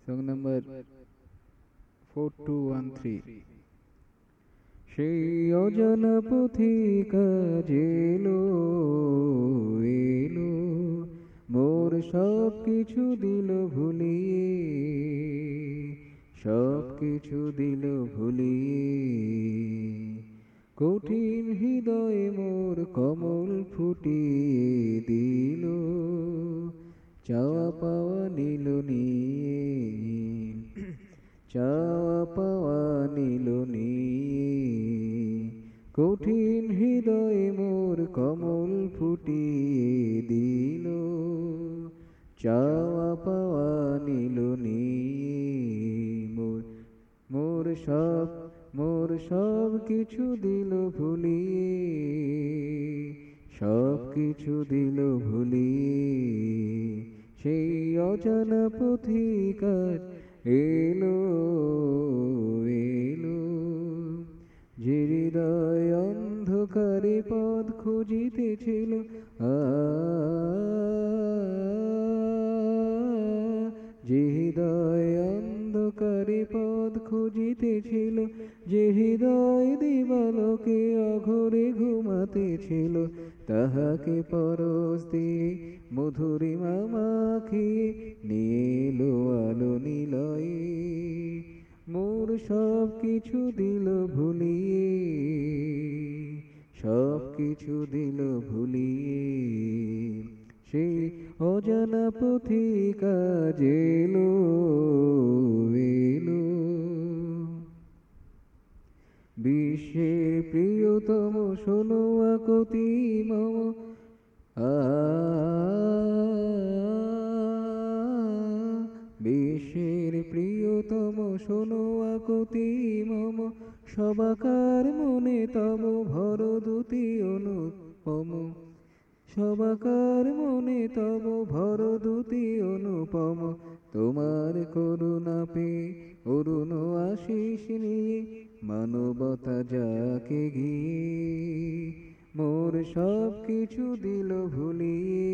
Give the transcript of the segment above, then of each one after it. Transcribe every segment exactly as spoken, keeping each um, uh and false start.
Song number four two one three. সেই অজানা পথিকা যেলো এলো মোর সব কিছু দিল ভুলিয়ে, সব কিছু দিল ভুলিয়ে। কঠিন হৃদয়ে মোর কমল ফুটিয়ে দিল, চাওয়া পাওয়া নিল নিয়ে, চাওয়া পাওয়া নিল নিয়ে। কঠিন হৃদয়ে মোর কমল ফুটিয়ে দিল, চাওয়া পাওয়া নিল নিয়ে। মোর মোর সব মোর সব কিছু দিল ভুলিয়ে, সব কিছু দিল ভুলিয়ে। সেই অজানা পথিকার এলো এলো, যে হৃদয় অন্ধকারে পথ খুঁজিতেছিল, আ যে হৃদয় অন্ধকারে পথ খুঁজিতেছিল, যে হৃদয় দিবালোকে অঘরে ঘুমাতেছিল, তাহাকে পরশ দিয়ে মধুরিমা মাখিয়ে নিয়ে এলো আলো নিলয়ে। মোর সব কিছু দিল ভুলিয়ে, সব কিছু দিল ভুলিয়ে। সেই অজানা পথিকা যেলো এলো, বিশ্বের প্রিয়তম শোনো আকুতি মম, আ বিশ্বের প্রিয়তম শোনো আকুতি মম, সবাকার মনে তব ভরদূতি অনুপম, সবাকার মনে তব ভরদূতি অনুপম। তোমার করুণা পেয়ে অরুণ আশিস নিয়ে, মানবতা যাকে ঘিয়ে, মোর সব কিছু দিল ভুলিয়ে,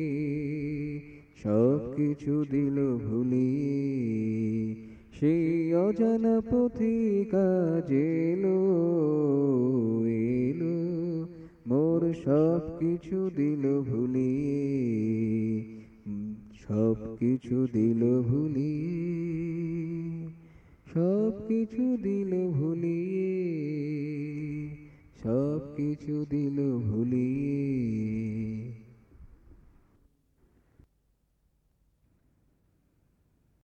সব কিছু দিল ভুলিয়ে। সেই অজানা পথিকা যেলো এলো, মোর সব কিছু দিল ভুলিয়ে, সব কিছু দিল ভুলিয়ে, সব কিছু দিল ভুলিয়ে, সব কিছু দিল ভুলিয়ে।